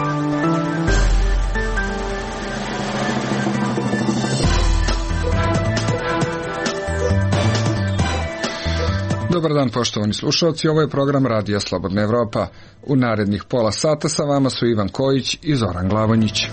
Dobar dan, poštovani slušalci, ovo je program Radija Slobodna Evropa. U narednih pola sata sa vama su Ivan Kojić i Zoran Glavonjić.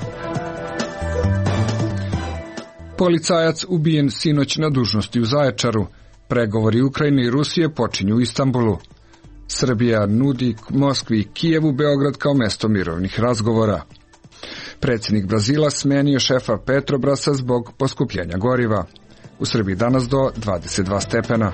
Policajac ubijen sinoć na dužnosti u Zaječaru. Pregovori Ukrajine i Rusije počinju u Istanbulu. Srbija nudi Moskvi i Kijevu Beograd kao mesto mirovnih razgovora. Predsjednik Brazila smenio šefa Petrobrasa zbog poskupljenja goriva. U Srbiji danas do 22 stepena.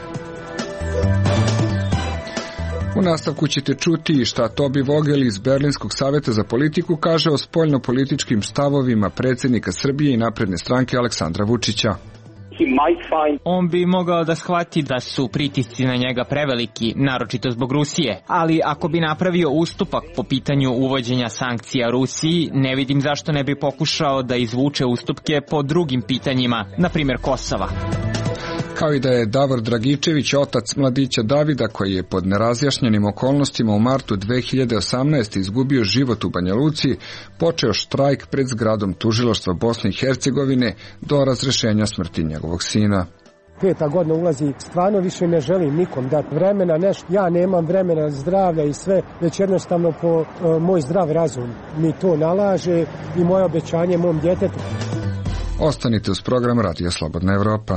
U nastavku ćete čuti šta Tobi Vogel iz Berlinskog savjeta za politiku kaže o spoljnopolitičkim stavovima predsjednika Srbije i napredne stranke Aleksandra Vučića. On bi mogao da shvati da su pritisci na njega preveliki, naročito zbog Rusije, ali ako bi napravio ustupak po pitanju uvođenja sankcija Rusiji, ne vidim zašto ne bi pokušao da izvuče ustupke po drugim pitanjima, na primjer Kosova. Kao i da je Davor Dragičević, otac mladića Davida, koji je pod nerazjašnjenim okolnostima u martu 2018. izgubio život u Banja Luci, počeo štrajk pred zgradom tužilaštva Bosne i Hercegovine do razrešenja smrti njegovog sina. 5. godina ulazi, stvarno više ne želim nikom dati vremena, ja nemam vremena, zdravlja i sve, već jednostavno po moj zdrav razum mi to nalaže i moje obećanje mom djetetu. Ostanite uz program Radija Slobodna Evropa.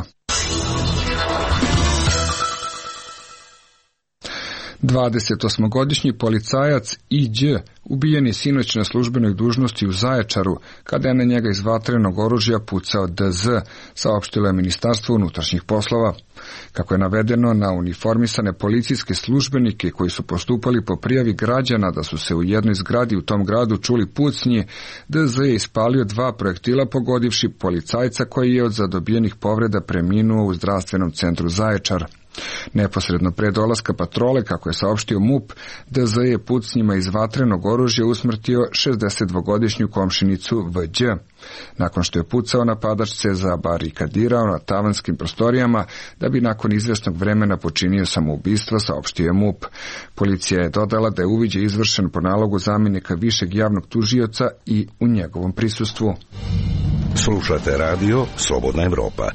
28-godišnji policajac I.Đ. ubijen je sinoć na službenoj dužnosti u Zaječaru, kada je na njega iz vatrenog oružja pucao D.Z., saopštilo je Ministarstvo unutrašnjih poslova. Kako je navedeno, na uniformisane policijske službenike koji su postupali po prijavi građana da su se u jednoj zgradi u tom gradu čuli pucnje, D.Z. je ispalio 2 projektila pogodivši policajca koji je od zadobijenih povreda preminuo u zdravstvenom centru Zaječar. Neposredno pre dolaska patrole, kako je saopštio MUP, D.Z. je pucnjima iz vatrenog oružja usmrtio 62-godišnju komšinicu V.Đ. Nakon što je pucao, napadač se zabarikadirao na tavanskim prostorijama da bi nakon izvjesnog vremena počinio samoubistvo, saopštio je MUP. Policija je dodala da je uviđaj izvršen po nalogu zamjenika višeg javnog tužioca i u njegovom prisustvu. Slušate radio Slobodna Evropa.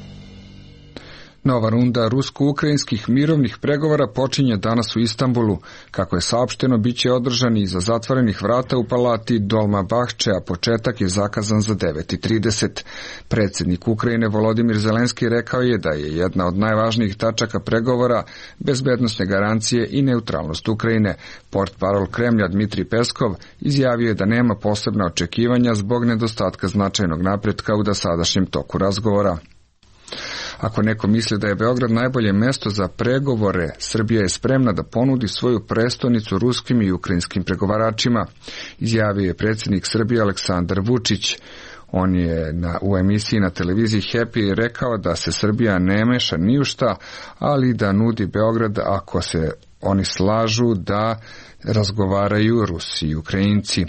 Nova runda rusko-ukrajinskih mirovnih pregovora počinje danas u Istanbulu. Kako je saopšteno, bit će održani iza zatvorenih vrata u palati Dolmabahče, a početak je zakazan za 9:30. Predsjednik Ukrajine Volodimir Zelenski rekao je da je jedna od najvažnijih tačaka pregovora bezbednosne garancije i neutralnost Ukrajine. Portparol Kremlja Dmitrij Peskov izjavio je da nema posebna očekivanja zbog nedostatka značajnog napretka u dosadašnjem toku razgovora. Ako neko misli da je Beograd najbolje mesto za pregovore, Srbija je spremna da ponudi svoju prestonicu ruskim i ukrajinskim pregovaračima, izjavio je predsjednik Srbije Aleksandar Vučić. On je u emisiji na televiziji Happy rekao da se Srbija ne meša ni u šta, ali da nudi Beograd ako se oni slažu da razgovaraju Rusi i Ukrajinci.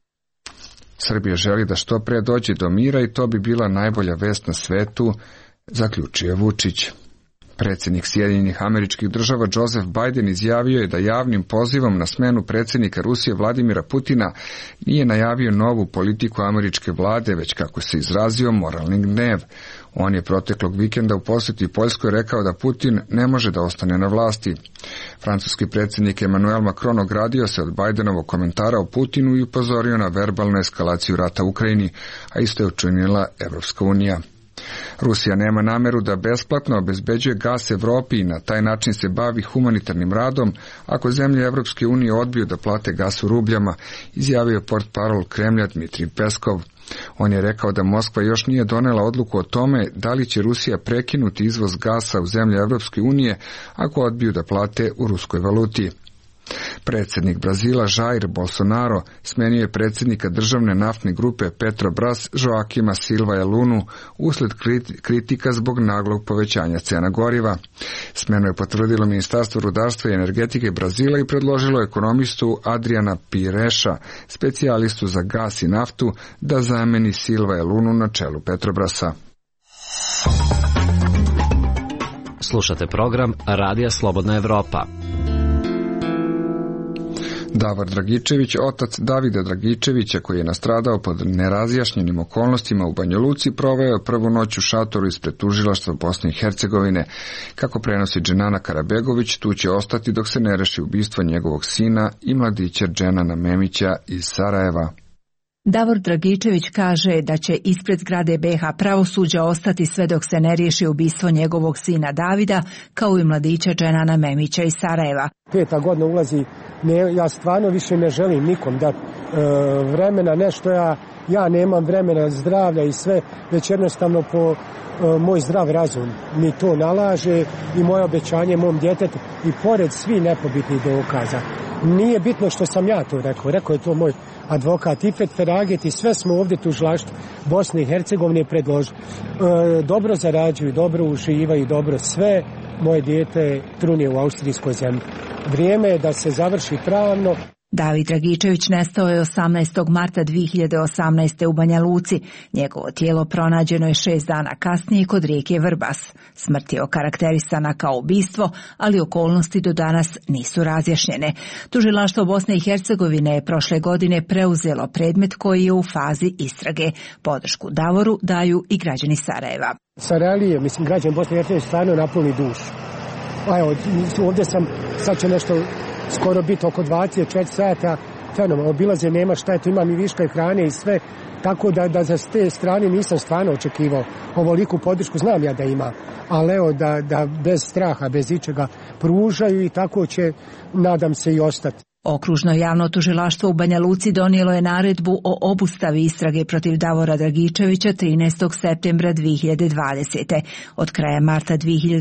Srbija želi da što pre dođe do mira i to bi bila najbolja vest na svetu, zaključio Vučić. Predsjednik Sjedinjenih Američkih Država Joseph Biden izjavio je da javnim pozivom na smenu predsjednika Rusije Vladimira Putina nije najavio novu politiku američke vlade, već, kako se izrazio, moralni gnev. On je proteklog vikenda u posjeti Poljskoj rekao da Putin ne može da ostane na vlasti. Francuski predsjednik Emmanuel Macron ogradio se od Bidenovog komentara o Putinu i upozorio na verbalnu eskalaciju rata u Ukrajini, a isto je učinila Evropska unija. Rusija nema nameru da besplatno obezbeđuje gas Evropi i na taj način se bavi humanitarnim radom ako zemlje Evropske unije odbiju da plate gas u rubljama, izjavio portparol Kremlja Dmitrij Peskov. On je rekao da Moskva još nije donela odluku o tome da li će Rusija prekinuti izvoz gasa u zemlje Evropske unije ako odbiju da plate u ruskoj valuti. Predsjednik Brazila Jair Bolsonaro smenio je predsjednika državne naftne grupe Petrobras Joaquima Silva Lunu usled kritika zbog naglog povećanja cena goriva. Smenu je potvrdilo Ministarstvo rudarstva i energetike Brazila i predložilo ekonomistu Adriana Pireša, specijalistu za gas i naftu, da zameni Silva Lunu na čelu Petrobrasa. Slušate program Radija Slobodna Evropa. Davor Dragičević, otac Davida Dragičevića, koji je nastradao pod nerazjašnjenim okolnostima u Banja Luci, proveo je prvu noć u šatoru ispred tužilaštva Bosne i Hercegovine. Kako prenosi Dženana Karabegović, tu će ostati dok se ne reši ubistvo njegovog sina i mladića Dženana Memića iz Sarajeva. Davor Dragičević kaže da će ispred zgrade BiH pravosuđa ostati sve dok se ne riješi ubistvo njegovog sina Davida, kao i mladića Dženana Memića iz Sarajeva. 5. godina ulazi, ja stvarno više ne želim nikom dati vremena, nešto ja nemam vremena, zdravlja i sve, već jednostavno po moj zdrav razum mi to nalaže i moje obećanje mom djetetu i pored svi nepobitnih dokaza. Nije bitno što sam ja to rekao je to moj advokat Ifet Feraget i sve smo ovdje tužilaštvo Bosne i Hercegovine predložili. Dobro zarađuju, dobro uživaju, dobro sve. Moje dijete trunije u austrijskoj zemlji. Vrijeme je da se završi pravno. David Dragičević nestao je 18. marta 2018. u Banja Luci. Njegovo tijelo pronađeno je 6 dana kasnije kod rijeke Vrbas. Smrt je okarakterisana kao ubistvo, ali okolnosti do danas nisu razjašnjene. Tužilaštvo Bosne i Hercegovine je prošle godine preuzelo predmet koji je u fazi istrage. Podršku Davoru daju i građani Sarajeva. Sarajlije, građani Bosne i Hercegovine stvarno napuni dušu. Evo, ovdje sam, sad će nešto skoro biti oko 24 sata, fenomenalno, obilaze nema šta je, tu imam i viška i hrane i sve, tako da za te strane nisam stvarno očekivao ovoliku podršku, znam ja da ima, ali evo da bez straha, bez ičega pružaju i tako će, nadam se, i ostati. Okružno javno tužilaštvo u Banja Luci donijelo je naredbu o obustavi istrage protiv Davora Dragičevića 13. septembra 2020. Od kraja marta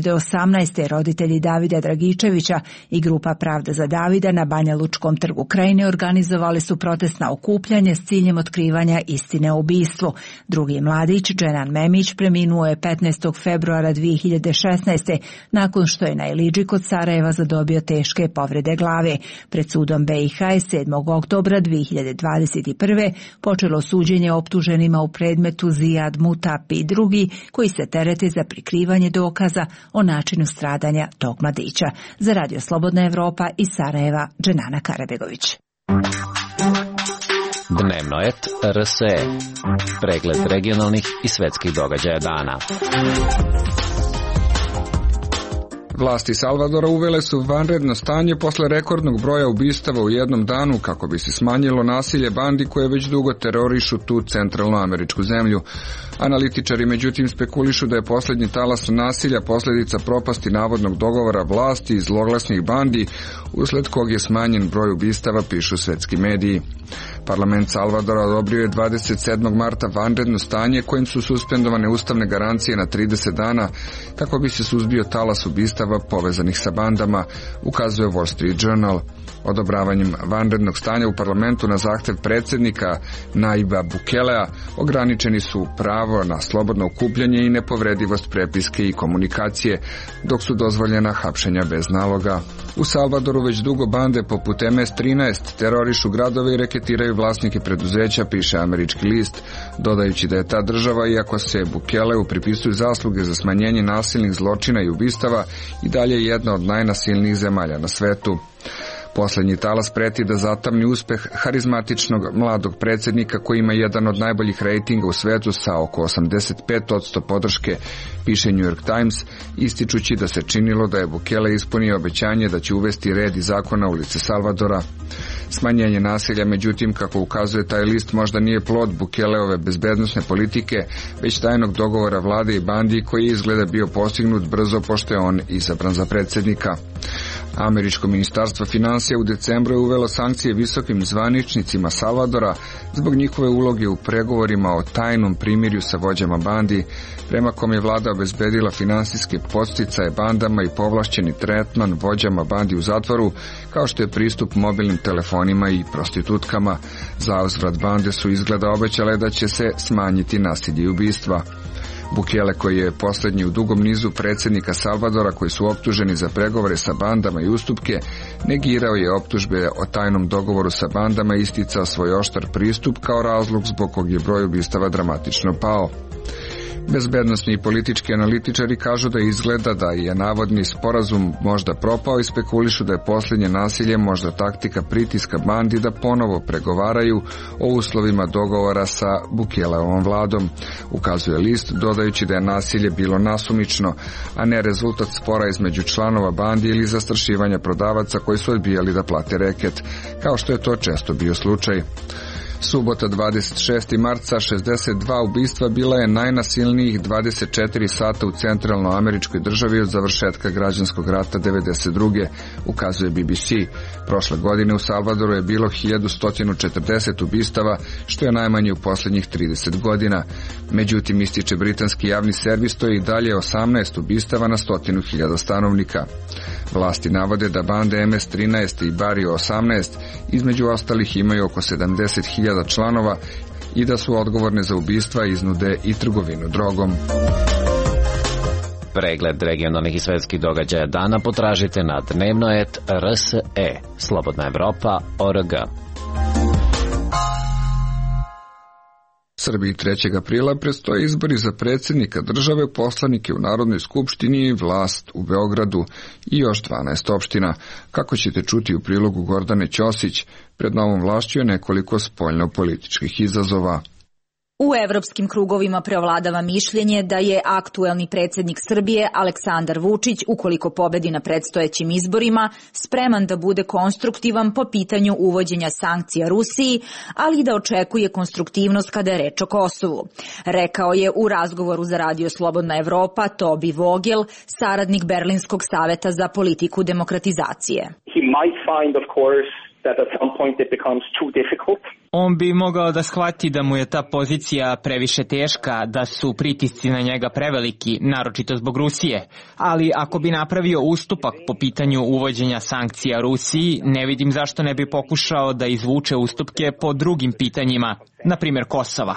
2018. roditelji Davida Dragičevića i grupa Pravda za Davida na Banja Lučkom trgu Krajine organizovali su protestna okupljanje s ciljem otkrivanja istine o ubistvu. Drugi mladić, Dženan Memić, preminuo je 15. februara 2016. nakon što je na Ilidži kod Sarajeva zadobio teške povrede glave. Pred sudom BiH je 7. oktobra 2021. počelo suđenje optuženima u predmetu Zijad Mutap i drugi, koji se terete za prikrivanje dokaza o načinu stradanja tog mladića. Za Radio Slobodna Evropa iz Sarajeva, Dženana Karabegović. Dnevnoet RSE. Pregled regionalnih i svetskih događaja dana. Vlasti Salvadora uvele su vanredno stanje posle rekordnog broja ubistava u jednom danu kako bi se smanjilo nasilje bandi koje već dugo terorišu tu centralnoameričku zemlju. Analitičari međutim spekulišu da je posljednji talas nasilja posljedica propasti navodnog dogovora vlasti i zloglasnih bandi, usled kog je smanjen broj ubistava, pišu svetski mediji. Parlament Salvadora odobrio je 27. marta vanredno stanje kojim su suspendovane ustavne garancije na 30 dana kako bi se suzbio talas ubistava povezanih sa bandama, ukazuje Wall Street Journal. Odobravanjem vanrednog stanja u parlamentu na zahtev predsjednika Naiba Bukelea ograničeni su pravo na slobodno okupljanje i nepovredivost prepiske i komunikacije, dok su dozvoljena hapšenja bez naloga. U Salvadoru već dugo bande poput MS-13 terorišu gradove i reketiraju vlasnike preduzeća, piše američki list, dodajući da je ta država, iako se Bukeleu pripisuju zasluge za smanjenje nasilnih zločina i ubistava, i dalje jedna od najnasilnijih zemalja na svetu. Posljednji talas preti da zatamni uspeh harizmatičnog mladog predsjednika koji ima jedan od najboljih rejtinga u svetu sa oko 85% podrške, piše New York Times, ističući da se činilo da je Bukele ispunio obećanje da će uvesti red i zakon na ulice Salvadora. Smanjenje nasilja, međutim, kako ukazuje taj list, možda nije plod Bukeleove bezbednosne politike, već tajnog dogovora vlade i bandi koji je izgleda bio postignut brzo pošto je on izabran za predsjednika. Američko ministarstvo financija u decembru je uvelo sankcije visokim zvaničnicima Salvadora zbog njihove uloge u pregovorima o tajnom primirju sa vođama bandi, prema kom je vlada obezbedila finansijske podsticaje bandama i povlašćeni tretman vođama bandi u zatvoru, kao što je pristup mobilnim telefonima i prostitutkama. Za uzvrat bande su izgleda obećale da će se smanjiti nasilje i ubistva. Bukele, koji je posljednji u dugom nizu predsjednika Salvadora koji su optuženi za pregovore sa bandama i ustupke, negirao je optužbe o tajnom dogovoru sa bandama i isticao svoj oštar pristup kao razlog zbog kog je broj ubistava dramatično pao. Bezbednosni i politički analitičari kažu da izgleda da je navodni sporazum možda propao i spekulišu da je posljednje nasilje možda taktika pritiska bandi da ponovo pregovaraju o uslovima dogovora sa Bukeleovom vladom, ukazuje list, dodajući da je nasilje bilo nasumično, a ne rezultat spora između članova bandi ili zastrašivanja prodavaca koji su odbijali da plate reket, kao što je to često bio slučaj. Subota 26. marca 62 ubistva bila je najnasilnijih 24 sata u centralnoameričkoj državi od završetka građanskog rata 92. ukazuje BBC. Prošle godine u Salvadoru je bilo 1140 ubistava, što je najmanje u posljednjih 30 godina. Međutim, ističe britanski javni servis, to je i dalje 18 ubistava na 100.000 stanovnika. Vlasti navode da bande MS-13 i Barrio 18 između ostalih imaju oko 70.000 članova i da su odgovorne za ubistva, iznude i trgovinu drogom. Pregled regionalnih i svetskih događaja dana potražite na dnevno.rse, slobodnaevropa.org. Srbiji 3. aprila predstoje izbori za predsjednika države, poslanike u Narodnoj skupštini i vlast u Beogradu i još 12 opština. Kako ćete čuti u prilogu Gordane Ćosić, pred novom vlašću je nekoliko spoljno-političkih izazova. U evropskim krugovima preovladava mišljenje da je aktuelni predsjednik Srbije Aleksandar Vučić, ukoliko pobedi na predstojećim izborima, spreman da bude konstruktivan po pitanju uvođenja sankcija Rusiji, ali i da očekuje konstruktivnost kada je reč o Kosovu. Rekao je u razgovoru za Radio Slobodna Evropa Tobi Vogel, saradnik Berlinskog saveta za politiku demokratizacije. He might find, of course, that at some point it becomes too difficult. On bi mogao da shvati da mu je ta pozicija previše teška, da su pritisci na njega preveliki, naročito zbog Rusije. Ali ako bi napravio ustupak po pitanju uvođenja sankcija Rusiji, ne vidim zašto ne bi pokušao da izvuče ustupke po drugim pitanjima, na primjer Kosova.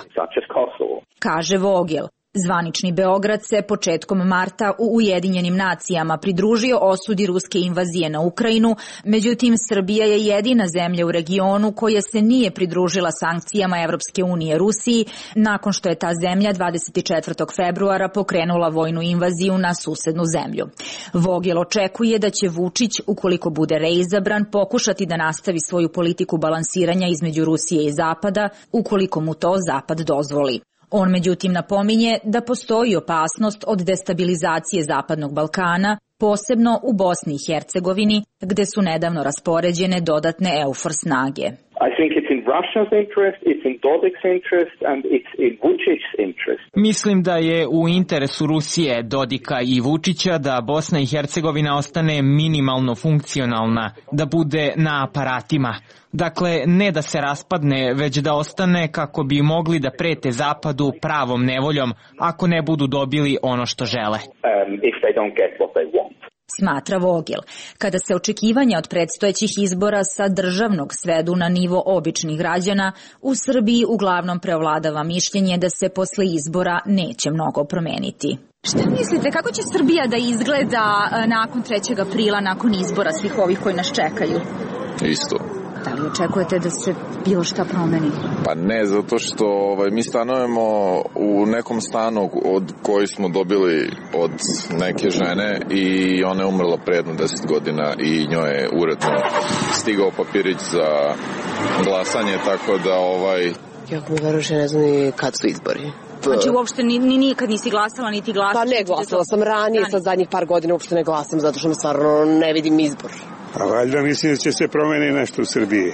Kaže Vogel. Zvanični Beograd se početkom marta u Ujedinjenim nacijama pridružio osudi ruske invazije na Ukrajinu, međutim Srbija je jedina zemlja u regionu koja se nije pridružila sankcijama Evropske unije Rusiji nakon što je ta zemlja 24. februara pokrenula vojnu invaziju na susednu zemlju. Vogel očekuje da će Vučić, ukoliko bude reizabran, pokušati da nastavi svoju politiku balansiranja između Rusije i Zapada, ukoliko mu to Zapad dozvoli. On međutim napominje da postoji opasnost od destabilizacije Zapadnog Balkana, posebno u Bosni i Hercegovini, gde su nedavno raspoređene dodatne EUFOR snage. I think it's in Russia's interest, it's in Dodik's interest, and it's in Vučić's interest. Mislim da je u interesu Rusije, Dodika i Vučića da Bosna i Hercegovina ostane minimalno funkcionalna, da bude na aparatima. Dakle, ne da se raspadne, već da ostane kako bi mogli da prete Zapadu pravom nevoljom ako ne budu dobili ono što žele. If they don't get what they want. Smatra Vogel. Kada se očekivanja od predstojećih izbora sa državnog svedu na nivo običnih građana, u Srbiji uglavnom preovladava mišljenje da se posle izbora neće mnogo promeniti. Šta mislite, kako će Srbija da izgleda nakon 3. aprila, nakon izbora svih ovih koji nas čekaju? Isto. Da li očekujete da se bilo šta promeni? Pa ne, zato što mi stanujemo u nekom stanu od koji smo dobili od neke žene i ona je umrla pre jedno 10 godina i njoj je uredno stigao papirić za glasanje, tako da Jako mi veruše, ne znam ni kad su izbori. Znači uopšte nikad nisi glasala, niti glasala? Pa ne, glasala sam ranije, sad zadnjih par godina uopšte ne glasam, zato što stvarno ne vidim izbor. A valjda mislim da će se promeni nešto u Srbiji.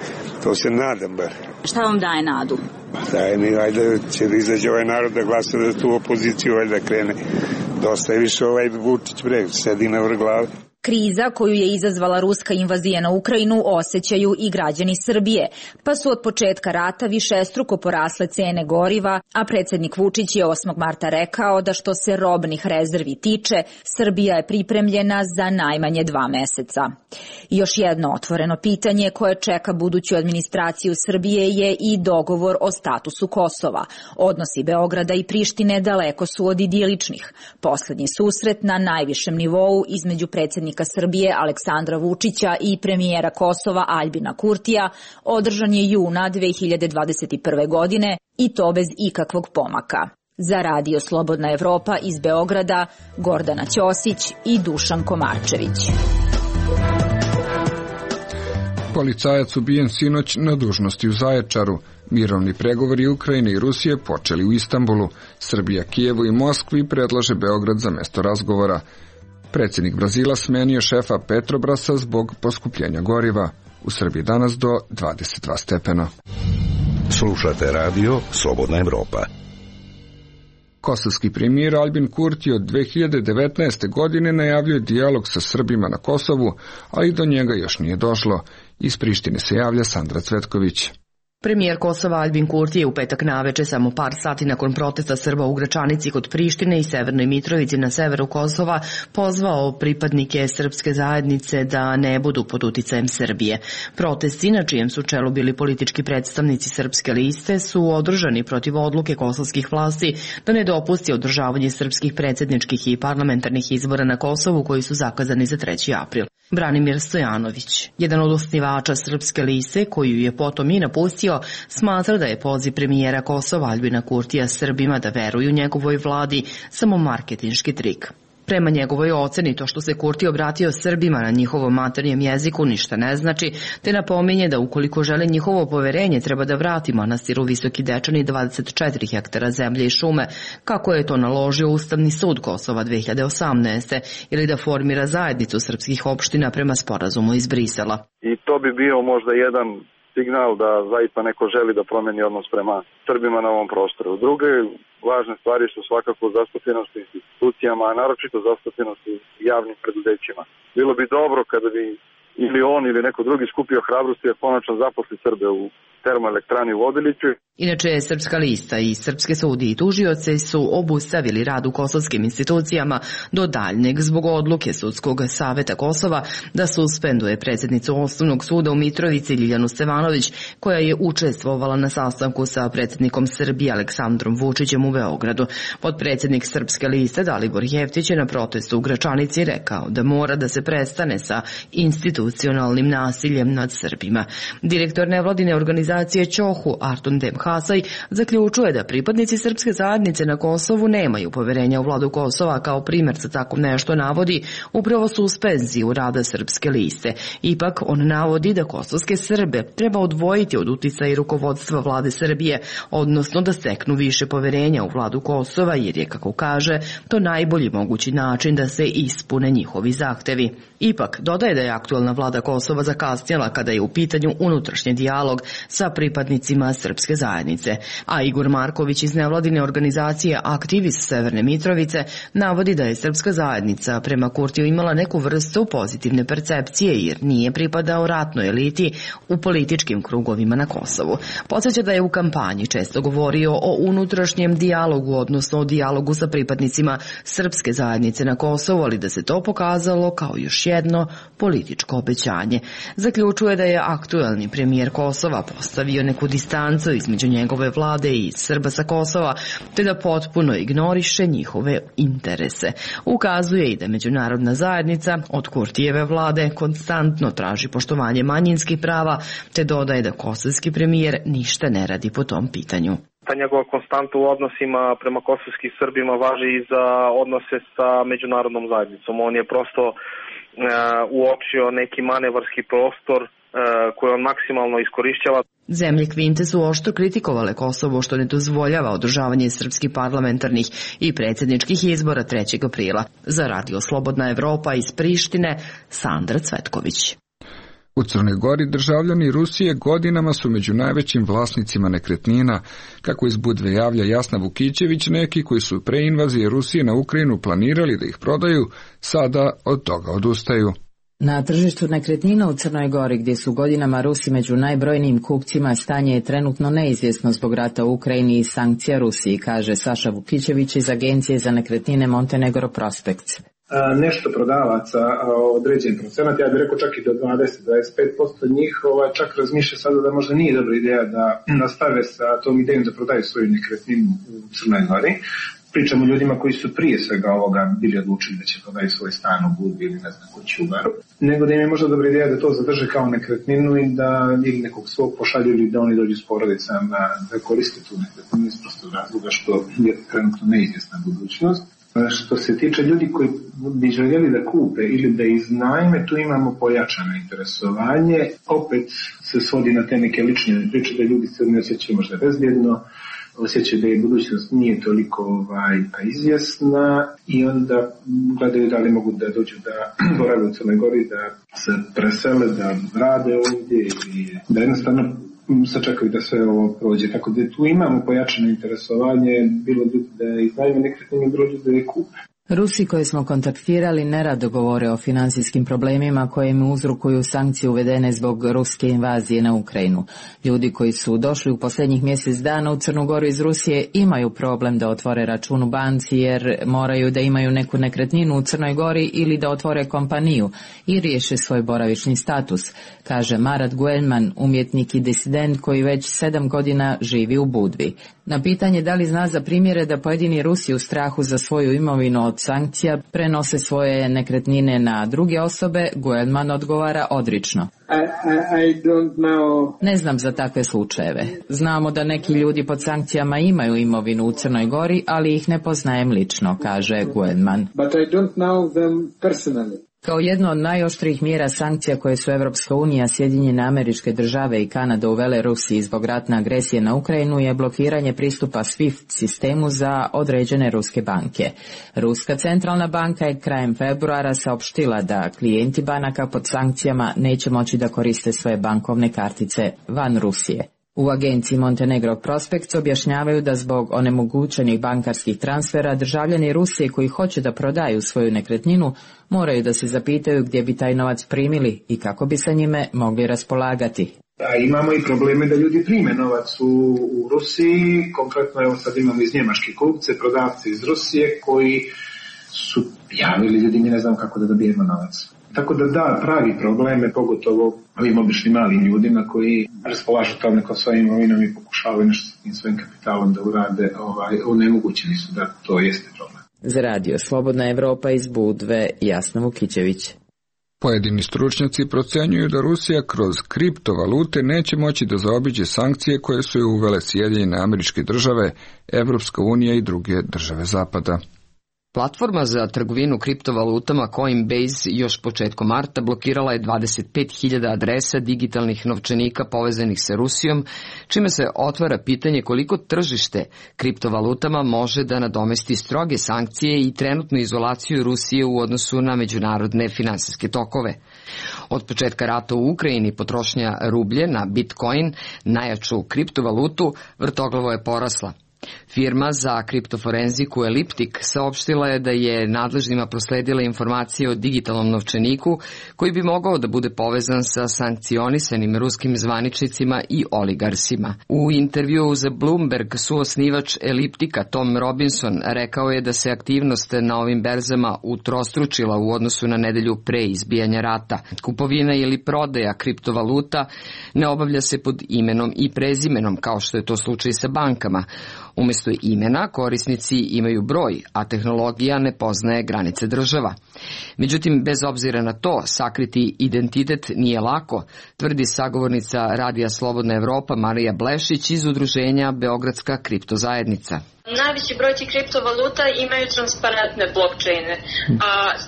To se nadam bar. Šta vam daje nadu? Daje mi, valjda će da izađe ovaj narod da glasa da tu opoziciju valjda krene. Dosta je više Vučić sedi na vrh glave. Kriza koju je izazvala ruska invazija na Ukrajinu osjećaju i građani Srbije, pa su od početka rata višestruko porasle cene goriva, a predsjednik Vučić je 8. marta rekao da što se robnih rezervi tiče, Srbija je pripremljena za najmanje 2 meseca. Još jedno otvoreno pitanje koje čeka buduću administraciju Srbije je i dogovor o statusu Kosova. Odnosi Beograda i Prištine daleko su od idiličnih. Poslednji susret na najvišem nivou između predsjednika Srbije Aleksandra Vučića i premijera Kosova Aljbina Kurtija održan je juna 2021. godine i to bez ikakvog pomaka. Za Radio Slobodna Evropa iz Beograda, Gordana Ćosić i Dušan Komarčević. Policajac ubijen sinoć na dužnosti u Zaječaru. Mirovni pregovori Ukrajine i Rusije počeli u Istanbulu. Srbija, Kijevu i Moskvi predlaže Beograd za mesto razgovora. Predsjednik Brazila smenio šefa Petrobrasa zbog poskupljenja goriva. U Srbiji danas do 22 stepena. Slušate radio Slobodna Evropa. Kosovski premijer Albin Kurti od 2019. godine najavljuje dijalog sa Srbima na Kosovu, ali do njega još nije došlo. Iz Prištine se javlja Sandra Cvetković. Premijer Kosova Albin Kurti je u petak naveče, samo par sati nakon protesta Srba u Gračanici kod Prištine i Severnoj Mitrovici na severu Kosova, pozvao pripadnike srpske zajednice da ne budu pod uticajem Srbije. Protesti, na čijem su čelu bili politički predstavnici Srpske liste, su održani protiv odluke kosovskih vlasti da ne dopusti održavanje srpskih predsjedničkih i parlamentarnih izbora na Kosovu koji su zakazani za 3. april. Branimir Stojanović, jedan od osnivača Srpske liste, koju je potom i napustio, smatra da je poziv premijera Kosova Albina Kurtija Srbima da veruju njegovoj vladi samo marketinški trik. Prema njegovoj oceni, to što se Kurti obratio Srbima na njihovom maternjem jeziku ništa ne znači, te napominje da ukoliko žele njihovo poverenje treba da vrati manastiru Visoki Dečani 24 hektara zemlje i šume, kako je to naložio Ustavni sud Kosova 2018. ili da formira zajednicu srpskih opština prema sporazumu iz Brisela. I to bi bio možda jedan signal da zaista neko želi da promeni odnos prema Srbima na ovom prostoru. Druge važne stvari su svakako zastupljenost u institucijama, a naročito zastupljenost u javnim preduzećima. Bilo bi dobro kada bi ili on ili neko drugi skupio hrabrosti da konačno zaposli Srbe u termoelektrani u Vodiliću. Inače, Srpska lista i srpske sudije i tužioci su obustavili rad u kosovskim institucijama do daljnjeg zbog odluke Sudskog saveta Kosova da suspenduje predsjednicu Osnovnog suda u Mitrovici Ljiljanu Stevanović, koja je učestvovala na sastanku sa predsjednikom Srbije Aleksandrom Vučićem u Beogradu. Potpredsjednik Srpske liste Dalibor Jeftić je na protestu u Gračanici rekao da mora da se prestane sa institucionalnim nasiljem nad Srbima. Direktor nevladine organizacije Ćohu Artun Demhasaj zaključuje da pripadnici srpske zajednice na Kosovu nemaju poverenja u vladu Kosova, kao primjer za tako nešto navodi upravo suspenziju rada Srpske liste. Ipak on navodi da kosovske Srbe treba odvojiti od uticaja i rukovodstva vlade Srbije, odnosno da steknu više poverenja u vladu Kosova, jer je, kako kaže, to najbolji mogući način da se ispune njihovi zahtevi. Ipak dodaje da je aktualna vlada Kosova zakasnjela kada je u pitanju unutrašnji dijalog sa pripadnicima srpske zajednice. A Igor Marković iz nevladine organizacije Aktivist Severne Mitrovice navodi da je srpska zajednica prema Kurtiju imala neku vrstu pozitivne percepcije jer nije pripadao ratnoj eliti u političkim krugovima na Kosovu. Podsjeća da je u kampanji često govorio o unutrašnjem dijalogu, odnosno o dijalogu sa pripadnicima srpske zajednice na Kosovu, ali da se to pokazalo kao još jedno političko obećanje. Zaključuje da je aktuelni premijer Kosova postavio neku distancu između njegove vlade i Srba sa Kosova, te da potpuno ignoriše njihove interese. Ukazuje i da međunarodna zajednica od Kurtijeve vlade konstantno traži poštovanje manjinskih prava, te dodaje da kosovski premijer ništa ne radi po tom pitanju. Ta njegova konstanta u odnosima prema kosovskim Srbima važi i za odnose sa međunarodnom zajednicom. On je prosto uočio neki manevarski prostor koji on maksimalno iskorišćava. Zemlje Kvinte su oštro kritikovale Kosovo što ne dozvoljava održavanje srpskih parlamentarnih i predsjedničkih izbora 3. aprila. Za Radio Slobodna Evropa iz Prištine, Sandra Cvetković. U Crnoj Gori državljani Rusije godinama su među najvećim vlasnicima nekretnina. Kako iz Budve javlja Jasna Vukićević, neki koji su pre invazije Rusije na Ukrajinu planirali da ih prodaju, sada od toga odustaju. Na tržištu nekretnina u Crnoj Gori, gdje su godinama Rusi među najbrojnijim kupcima, stanje je trenutno neizvjesno zbog rata u Ukrajini i sankcija Rusiji, kaže Saša Vukićević iz Agencije za nekretnine Montenegro Prospects. Nešto prodavaca, određen procenat, ja bih rekao čak i do 20-25% njih, čak razmišlja sada da možda nije dobra ideja da nastave sa tom idejom da prodaju svoju nekretninu u Crnoj Gori. Pričamo o ljudima koji su prije svega ovoga bili odlučili da će prodaju svoj stan u Budvi ili ne znam kuću u Baru, nego da im je možda dobra ideja da to zadrže kao nekretninu i da ili nekog svog pošalju ili da oni dođu s porodicama da koriste tu nekretninu iz prostog razloga što je trenutno neizvjesna budućnost. Što se tiče ljudi koji bi željeli da kupe ili da iznajme, tu imamo pojačano interesovanje. Opet se svodi na te neke lične priče da ljudi se ne osjećaju možda bezbjedno, osjećaju da je budućnost nije toliko izvjesna i onda gledaju da li mogu da dođu da borave u Crnoj Gori, da se presele, da rade ovdje ili da jednostavno sačekaju da sve ovo prođe. Tako da tu imamo pojačano interesovanje, bilo da iznajme nekretninu, bilo da je kupe. Rusi koje smo kontaktirali nerado govore o financijskim problemima koje im uzrokuju sankcije uvedene zbog ruske invazije na Ukrajinu. Ljudi koji su došli u posljednjih mjesec dana u Crnu Goru iz Rusije imaju problem da otvore račun u banci jer moraju da imaju neku nekretninu u Crnoj Gori ili da otvore kompaniju i riješe svoj boravišni status, kaže Marat Guelman, umjetnik i disident koji već 7 godina živi u Budvi. Na pitanje da li zna za primjere da pojedini Rusi u strahu za svoju imovinu od sankcija prenose svoje nekretnine na druge osobe, Guelman odgovara odrično. I don't know. Ne znam za takve slučajeve. Znamo da neki ljudi pod sankcijama imaju imovinu u Crnoj Gori, ali ih ne poznajem lično, kaže Guelman. But I don't know them personally. Kao jedno od najoštrijih mjera sankcija koje su Evropska unija, Sjedinjene Američke Države i Kanada uvele Rusiji zbog ratne agresije na Ukrajinu je blokiranje pristupa SWIFT sistemu za određene ruske banke. Ruska centralna banka je krajem februara saopštila da klijenti banaka pod sankcijama neće moći da koriste svoje bankovne kartice van Rusije. U agenciji Montenegro Prospects objašnjavaju da zbog onemogućenih bankarskih transfera državljani Rusije koji hoće da prodaju svoju nekretninu moraju da se zapitaju gdje bi taj novac primili i kako bi sa njime mogli raspolagati. Imamo i probleme da ljudi prime novac u Rusiji, konkretno evo sad imamo iz Njemačke kupce, prodavce iz Rusije koji su javili ljudi, mi ne znam kako da dobijemo novac. Tako da pravi probleme, pogotovo ovim običnim malim ljudima koji raspolažu tom nekom svojim imovinom i pokušavaju nešto s tim svojim kapitalom da urade, onemogućeni su da to jeste problem. Za radio Slobodna Evropa iz Budve, Jasna Vukićević. Pojedini stručnjaci procenjuju da Rusija kroz kriptovalute neće moći da zaobiđe sankcije koje su je uvele Sjedinjene Američke Države, Evropska unija i druge države Zapada. Platforma za trgovinu kriptovalutama Coinbase još početkom marta blokirala je 25.000 adresa digitalnih novčanika povezanih sa Rusijom, čime se otvara pitanje koliko tržište kriptovalutama može da nadomesti stroge sankcije i trenutnu izolaciju Rusije u odnosu na međunarodne finansijske tokove. Od početka rata u Ukrajini potrošnja rublje na Bitcoin, najjaču kriptovalutu, vrtoglavo je porasla. Firma za kriptoforenziku Elliptic saopštila je da je nadležnima prosledila informacije o digitalnom novčaniku koji bi mogao da bude povezan sa sankcionisanim ruskim zvaničnicima i oligarsima. U intervjuu za Bloomberg suosnivač Elliptica Tom Robinson rekao je da se aktivnost na ovim berzama utrostručila u odnosu na nedelju pre izbijanja rata. Kupovina ili prodaja kriptovaluta ne obavlja se pod imenom i prezimenom kao što je to slučaj sa bankama. Umjesto imena, korisnici imaju broj, a tehnologija ne poznaje granice država. Međutim, bez obzira na to, sakriti identitet nije lako, tvrdi sagovornica Radija Slobodna Evropa Marija Blešić iz udruženja Beogradska kriptozajednica. Najveći broj tih kriptovaluta imaju transparentne blockchaine, a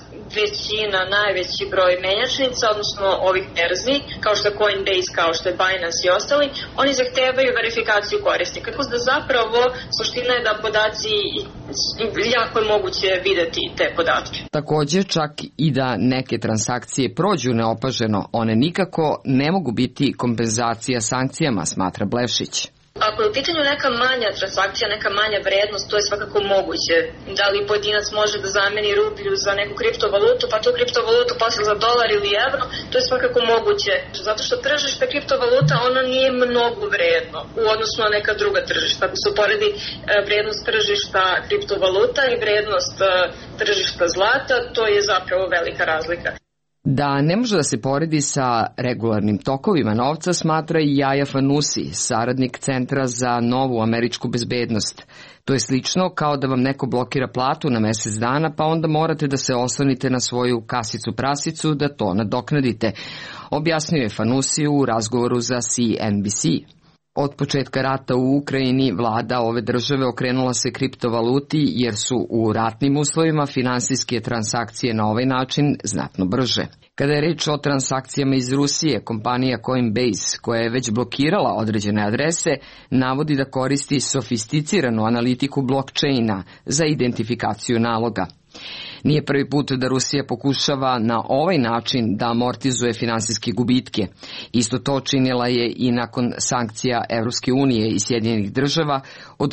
najveći broj menjačnica, odnosno ovih berzi, kao što je Coinbase, kao što je Binance i ostali, oni zahtevaju verifikaciju korisnika. Tako da zapravo suština je da podaci, jako je moguće videti te podatke. Također, čak i da neke transakcije prođu neopaženo, one nikako ne mogu biti kompenzacija sankcijama, smatra Blešić. Ako je u pitanju neka manja transakcija, neka manja vrednost, to je svakako moguće. Da li pojedinac može da zameni rublju za neku kriptovalutu, pa tu kriptovalutu posle za dolar ili evro, to je svakako moguće. Zato što tržište kriptovaluta, ono nije mnogo vredno u odnosu na neka druga tržišta. Ako se uporedi vrednost tržišta kriptovaluta i vrednost tržišta zlata, to je zapravo velika razlika. Da ne može da se poredi sa regularnim tokovima novca smatra i Jaja Fanusi, saradnik Centra za novu američku bezbednost. To je slično kao da vam neko blokira platu na mesec dana, pa onda morate da se oslonite na svoju kasicu prasicu da to nadoknadite, objasnio je Fanusi u razgovoru za CNBC. Od početka rata u Ukrajini vlada ove države okrenula se kriptovaluti jer su u ratnim uslovima finansijske transakcije na ovaj način znatno brže. Kada je reč o transakcijama iz Rusije, kompanija Coinbase, koja je već blokirala određene adrese, navodi da koristi sofisticiranu analitiku blockchaina za identifikaciju naloga. Nije prvi put da Rusija pokušava na ovaj način da amortizuje finansijske gubitke. Isto to činila je i nakon sankcija Evropske unije i Sjedinjenih država od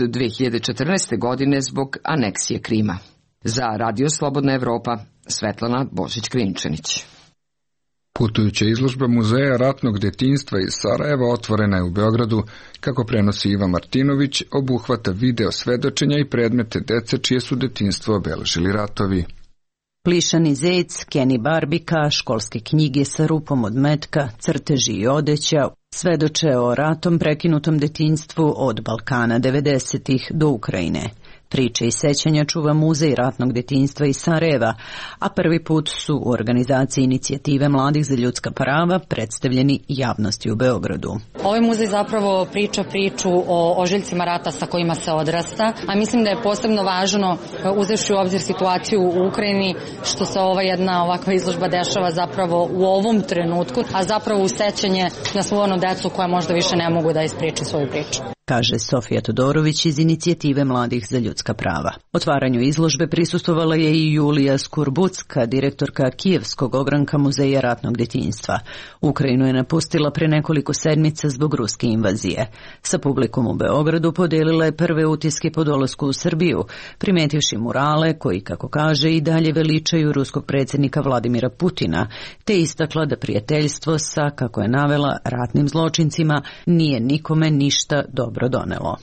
2014. godine zbog aneksije Krima. Za Radio Slobodna Evropa, Svetlana Božić-Krinčanić. Putujuća izložba Muzeja ratnog detinjstva iz Sarajeva otvorena je u Beogradu. Kako prenosi Iva Martinović, obuhvata video svedočenja i predmete dece čije su detinjstvo obeležili ratovi. Plišani zec, Kenny Barbika, školske knjige sa rupom od metka, crteži i odeća, svedoče o ratom prekinutom detinjstvu od Balkana 90-ih do Ukrajine. Priče i sećanja čuva Muzej ratnog detinjstva iz Sarajeva, a prvi put su u organizaciji Inicijative mladih za ljudska prava predstavljeni javnosti u Beogradu. Ovaj muzej zapravo priča priču o ožiljcima rata sa kojima se odrasta, a mislim da je posebno važno, uzevši u obzir situaciju u Ukrajini, što se ova jedna ovakva izložba dešava zapravo u ovom trenutku, a zapravo u sećanje na svu onu decu koja možda više ne mogu da ispriča svoju priču, kaže Sofija Todorović iz Inicijative mladih za ljudska prava. Otvaranju izložbe prisustvovala je i Julija Skurbucka, direktorka Kijevskog ogranka Muzeja ratnog detinjstva. Ukrajinu je napustila pre nekoliko sedmica zbog ruske invazije. Sa publikom u Beogradu podelila je prve utiske po dolasku u Srbiju, primetivši murale koji, kako kaže, i dalje veličaju ruskog predsjednika Vladimira Putina, te istakla da prijateljstvo sa, kako je navela, ratnim zločincima nije nikome ništa dobro donelo.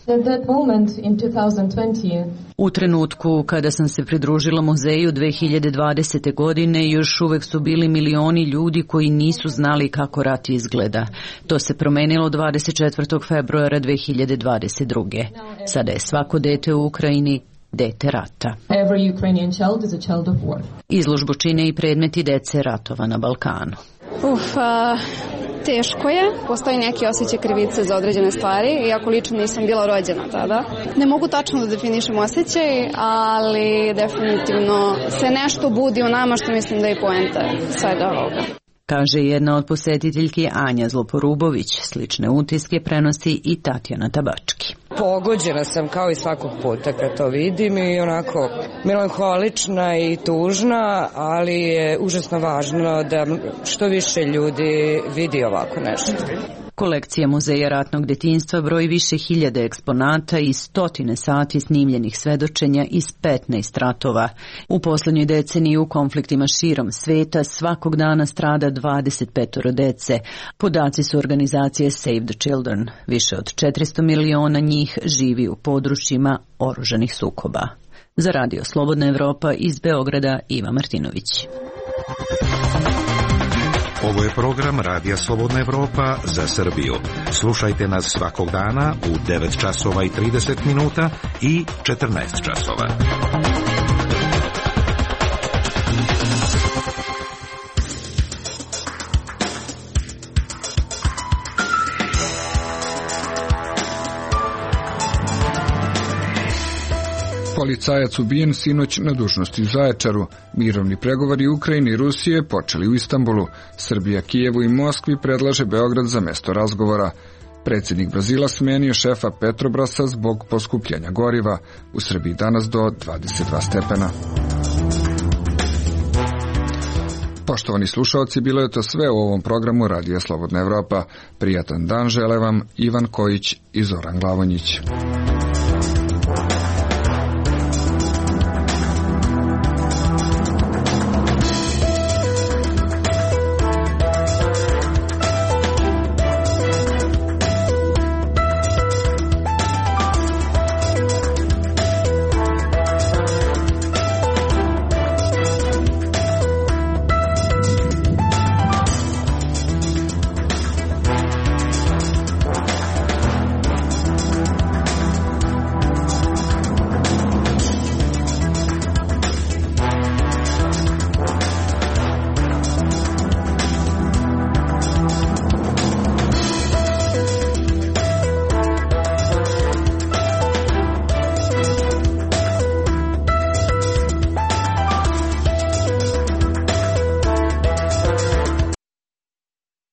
U trenutku kada sam se pridružila muzeju 2020. godine, još uvek su bili milioni ljudi koji nisu znali kako rat izgleda. To se promenilo 24. februara 2022. Sada je svako dete u Ukrajini dete rata. Izložbu čine i predmeti dece ratova na Balkanu. Teško je, postoji neki osjećaj krivice za određene stvari, iako lično nisam bila rođena tada. Ne mogu tačno da definišem osjećaj, ali definitivno se nešto budi u nama što mislim da je poenta svega ovoga, kaže jedna od posetiteljki Anja Zloporubović. Slične utiske prenosi i Tatjana Tabački. Pogođena sam kao i svakog puta kad to vidim i onako melanholična i tužna, ali je užasno važno da što više ljudi vidi ovako nešto. Kolekcija Muzeja ratnog detinjstva broji više hiljada eksponata i stotine sati snimljenih svedočenja iz 15 ratova. U poslednjoj deceniji u konfliktima širom sveta svakog dana strada 25 dece. Podaci su organizacije Save the Children. Više od 400 miliona njih živi u područjima oružanih sukoba. Za Radio Slobodna Evropa iz Beograda, Iva Martinović. Ovo je program Radija Slobodna Evropa za Srbiju. Slušajte nas svakog dana u 9 časova i 30 minuta i 14 časova. Policajac ubijen sinoć na dužnosti u Zaječaru. Mirovni pregovori Ukrajine i Rusije počeli u Istanbulu. Srbija Kijevu i Moskvi predlaže Beograd za mesto razgovora. Predsjednik Brazila smenio šefa Petrobrasa zbog poskupljanja goriva. U Srbiji danas do 22 stepena. Poštovani slušalci, bilo je to sve u ovom programu Radija Slobodna Evropa. Prijatan dan žele vam Ivan Kojić i Zoran Glavonjić.